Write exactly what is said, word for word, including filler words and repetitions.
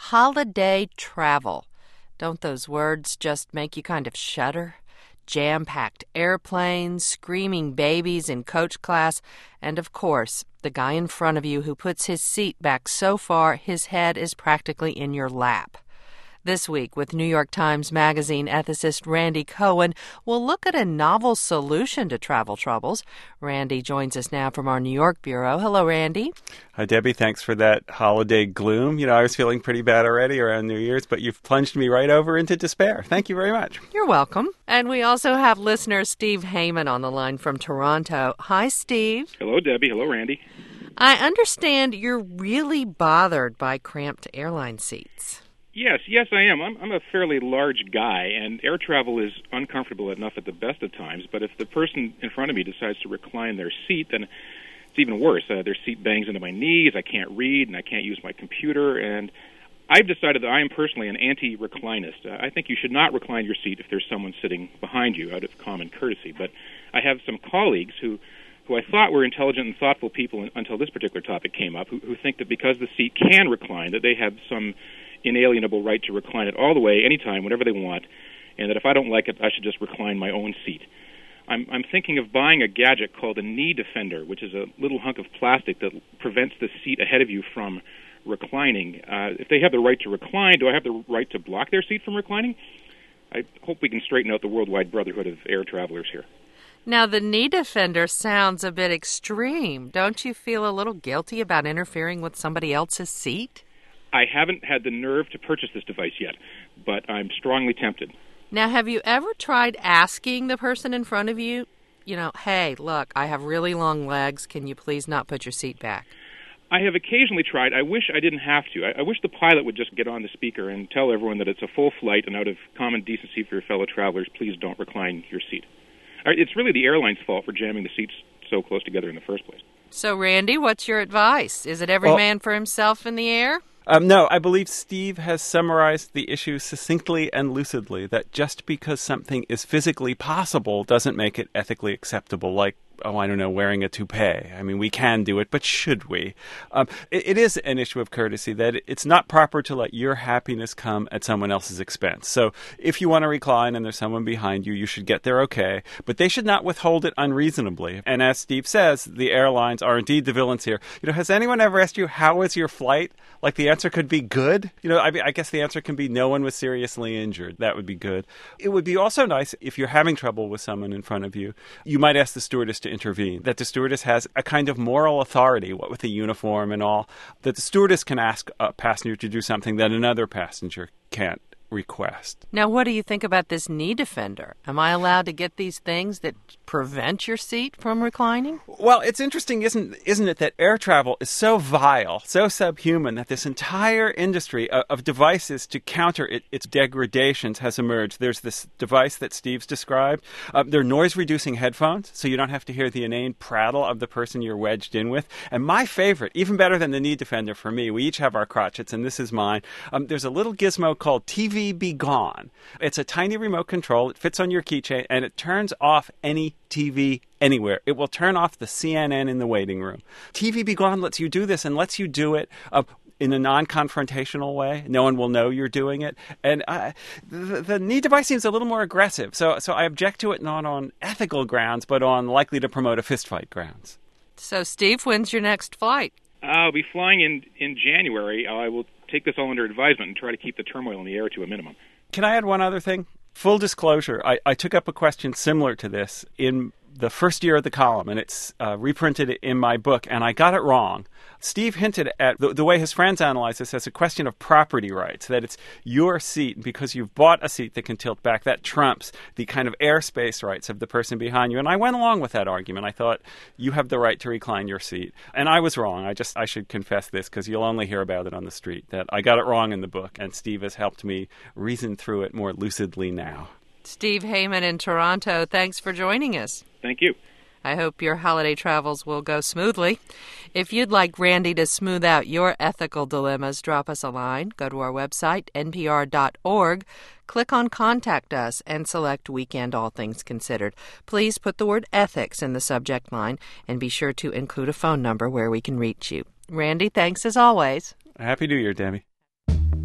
Holiday travel. Don't those words just make you kind of shudder? Jam-packed airplanes, screaming babies in coach class, and of course, the guy in front of you who puts his seat back so far his head is practically in your lap. This week, with New York Times Magazine ethicist Randy Cohen, we'll look at a novel solution to travel troubles. Randy joins us now from our New York bureau. Hello, Randy. Hi, Debbie. Thanks for that holiday gloom. You know, I was feeling pretty bad already around New Year's, but you've plunged me right over into despair. Thank you very much. You're welcome. And we also have listener Steve Heyman on the line from Toronto. Hi, Steve. Hello, Debbie. Hello, Randy. I understand you're really bothered by cramped airline seats. Yes, yes, I am. I'm, I'm a fairly large guy, and air travel is uncomfortable enough at the best of times, but if the person in front of me decides to recline their seat, then it's even worse. Uh, their seat bangs into my knees, I can't read, and I can't use my computer, and I've decided that I am personally an anti-reclinist. Uh, I think you should not recline your seat if there's someone sitting behind you out of common courtesy, but I have some colleagues who who I thought were intelligent and thoughtful people until this particular topic came up, who, who think that because the seat can recline, that they have some inalienable right to recline it all the way, anytime, whenever they want, and that if I don't like it, I should just recline my own seat. I'm, I'm thinking of buying a gadget called a knee defender, which is a little hunk of plastic that prevents the seat ahead of you from reclining. Uh, if they have the right to recline, do I have the right to block their seat from reclining? I hope we can straighten out the worldwide brotherhood of air travelers here. Now, the knee defender sounds a bit extreme. Don't you feel a little guilty about interfering with somebody else's seat? I haven't had the nerve to purchase this device yet, but I'm strongly tempted. Now, have you ever tried asking the person in front of you, you know, hey, look, I have really long legs. Can you please not put your seat back? I have occasionally tried. I wish I didn't have to. I, I wish the pilot would just get on the speaker and tell everyone that it's a full flight, and out of common decency for your fellow travelers, please don't recline your seat. It's really the airline's fault for jamming the seats so close together in the first place. So, Randy, what's your advice? Is it every well, man for himself in the air? Um, no, I believe Steve has summarized the issue succinctly and lucidly, that just because something is physically possible doesn't make it ethically acceptable, like, oh, I don't know, wearing a toupee. I mean, we can do it, but should we? Um, it, it is an issue of courtesy that it's not proper to let your happiness come at someone else's expense. So if you want to recline and there's someone behind you, you should get there okay, but they should not withhold it unreasonably. And as Steve says, the airlines are indeed the villains here. You know, has anyone ever asked you, how was your flight? Like, the answer could be good. You know, I, I guess the answer can be no one was seriously injured. That would be good. It would be also nice if you're having trouble with someone in front of you, you might ask the stewardess to intervene, that the stewardess has a kind of moral authority, what with the uniform and all, that the stewardess can ask a passenger to do something that another passenger can't request. Now, what do you think about this knee defender? Am I allowed to get these things that prevent your seat from reclining? Well, it's interesting, isn't isn't it, that air travel is so vile, so subhuman, that this entire industry of, of devices to counter it, its degradations has emerged. There's this device that Steve's described. Uh, they're noise-reducing headphones, so you don't have to hear the inane prattle of the person you're wedged in with. And my favorite, even better than the knee defender for me, we each have our crotchets, and this is mine. Um, there's a little gizmo called T V Be Gone. It's a tiny remote control. It fits on your keychain, and it turns off any T V anywhere. It will turn off the C N N in the waiting room. T V Be Gone lets you do this and lets you do it uh, in a non-confrontational way. No one will know you're doing it. And uh, the, the knee device seems a little more aggressive. So, so I object to it not on ethical grounds, but on likely to promote a fistfight grounds. So, Steve, when's your next flight? I'll be flying in, in January. I will take this all under advisement and try to keep the turmoil in the air to a minimum. Can I add one other thing? Full disclosure, I, I took up a question similar to this in the first year of the column, and it's uh, reprinted in my book, and I got it wrong. Steve hinted at the, the way his friends analyze this as a question of property rights, that it's your seat, because you've bought a seat that can tilt back, that trumps the kind of airspace rights of the person behind you. And I went along with that argument. I thought, you have the right to recline your seat. And I was wrong. I just I should confess this, because you'll only hear about it on the street, that I got it wrong in the book, and Steve has helped me reason through it more lucidly now. Steve Heyman in Toronto, thanks for joining us. Thank you. I hope your holiday travels will go smoothly. If you'd like Randy to smooth out your ethical dilemmas, drop us a line. Go to our website, N P R dot org. Click on Contact Us and select Weekend All Things Considered. Please put the word ethics in the subject line and be sure to include a phone number where we can reach you. Randy, thanks as always. Happy New Year, Debbie.